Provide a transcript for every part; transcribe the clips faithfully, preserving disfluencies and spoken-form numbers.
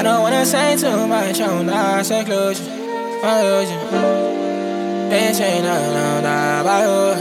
I don't wanna say too much on our seclusion. My illusion. Bitch ain't nothing on that by you.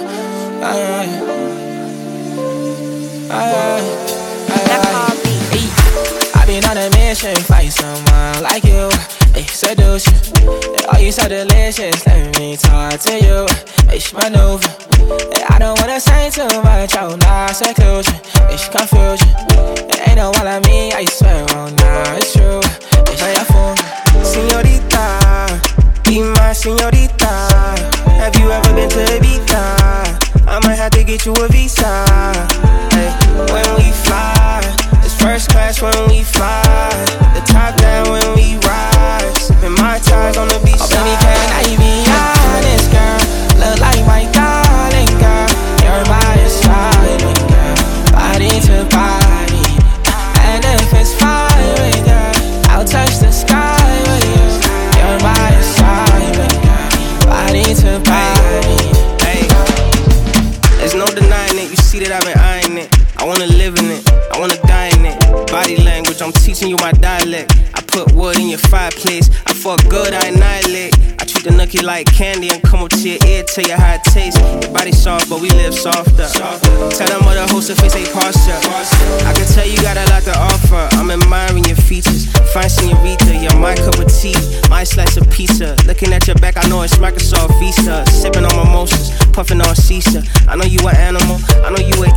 I been on a mission, find someone like you. Ay, seduce you. Oh, you so delicious, let me talk to you. It's maneuver. I don't wanna say too much on our seclusion. It's confusion. It ain't no one like me, I swear on now, it's true. It's my phone. Señorita, be my señorita. Have you ever been to Ibiza? I might have to get you a visa. Hey, when we fly, it's first class when we fly. The top down when we rise. Sipping my ties on the beach. Oh, baby, can I be honest, girl? Look like my darling, girl. You're my assignment, girl. Body to body. And if it's fire, girl, I'll touch the sky with you. You're my assignment, girl. Body to body. Hey, there's no denying it. You see that I've been eyeing it. I wanna live in it. I wanna die in it. Body language, I'm teaching you my dialect. I put wood in your fireplace. I fuck good, I annihilate. I treat the nookie like candy and come up to your ear, tell you how it tastes. Your body soft, but we live softer. Tell them other hosts to face they posture. I can tell you got a lot to offer. I'm admiring your features. Fine señorita, you're my cup of tea, my slice of pizza. Looking at your back, I know it's Microsoft Vista. Sipping on mimosas, puffing on Caesar. I know you an animal, I know you a